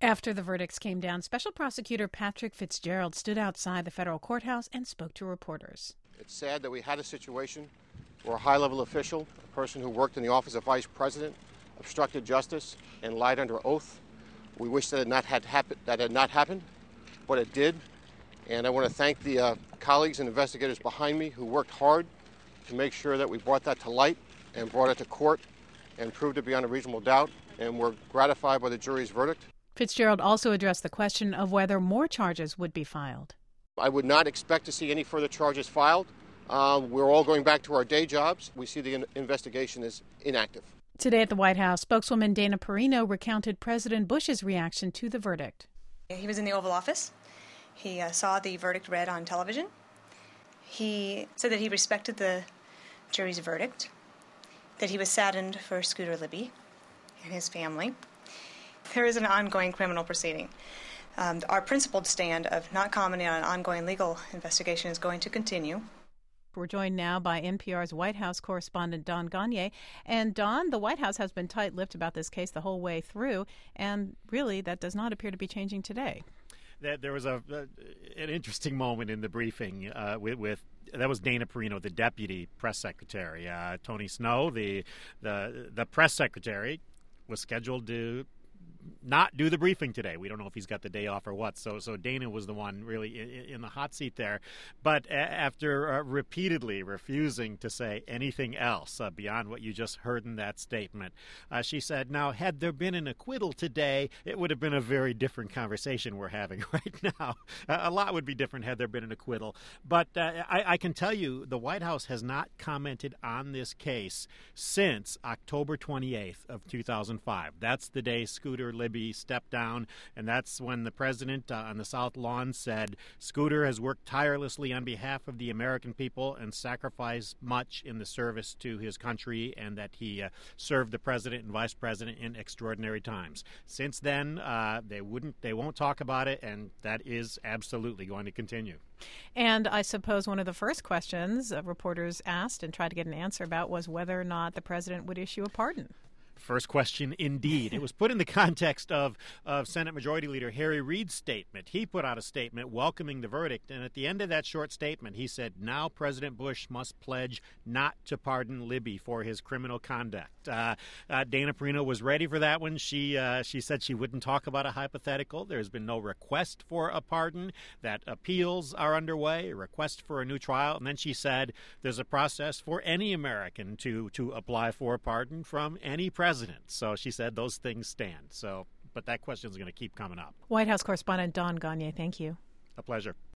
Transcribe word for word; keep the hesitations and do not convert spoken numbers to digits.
After the verdicts came down, Special Prosecutor Patrick Fitzgerald stood outside the federal courthouse and spoke to reporters. It's sad that we had a situation where a high-level official, a person who worked in the office of vice president, obstructed justice and lied under oath. We wish that it not had happen- that had not happened, but it did. And I want to thank the uh, colleagues and investigators behind me who worked hard to make sure that we brought that to light and brought it to court and proved it beyond a reasonable doubt. And we're gratified by the jury's verdict. Fitzgerald also addressed the question of whether more charges would be filed. I would not expect to see any further charges filed. Uh, we're all going back to our day jobs. We see the in- investigation is inactive. Today at the White House, spokeswoman Dana Perino recounted President Bush's reaction to the verdict. He was in the Oval Office. He uh, saw the verdict read on television. He said that he respected the jury's verdict, that he was saddened for Scooter Libby and his family. There is an ongoing criminal proceeding. Um, our principled stand of not commenting on an ongoing legal investigation is going to continue. We're joined now by N P R's White House correspondent Don Gagné. And Don, the White House has been tight-lipped about this case the whole way through, and really that does not appear to be changing today. There was a, a an interesting moment in the briefing uh, with, with that was Dana Perino, the deputy press secretary. Uh, Tony Snow, the the the press secretary, was scheduled to not do the briefing today. We don't know if he's got the day off or what. So so Dana was the one really in, in the hot seat there. But a- after uh, repeatedly refusing to say anything else uh, beyond what you just heard in that statement, uh, she said, now, had there been an acquittal today, it would have been a very different conversation we're having right now. Uh, a lot would be different had there been an acquittal. But uh, I, I can tell you the White House has not commented on this case since October twenty-eighth of two thousand five. That's the day Scooter Libby stepped down, and that's when the president uh, on the South Lawn said Scooter has worked tirelessly on behalf of the American people and sacrificed much in the service to his country, and that he uh, served the president and vice president in extraordinary times. Since then, uh, they wouldn't, they won't talk about it, and that is absolutely going to continue. And I suppose one of the first questions uh, reporters asked and tried to get an answer about was whether or not the president would issue a pardon. First question, indeed. It was put in the context of, of Senate Majority Leader Harry Reid's statement. He put out a statement welcoming the verdict, and at the end of that short statement, he said, now President Bush must pledge not to pardon Libby for his criminal conduct. Uh, uh, Dana Perino was ready for that one. She, uh, she said she wouldn't talk about a hypothetical. There's been no request for a pardon, that appeals are underway, a request for a new trial, and then she said there's a process for any American to, to apply for a pardon from any president. So she said those things stand. So, but that question is going to keep coming up. White House correspondent Don Gagné, thank you. A pleasure.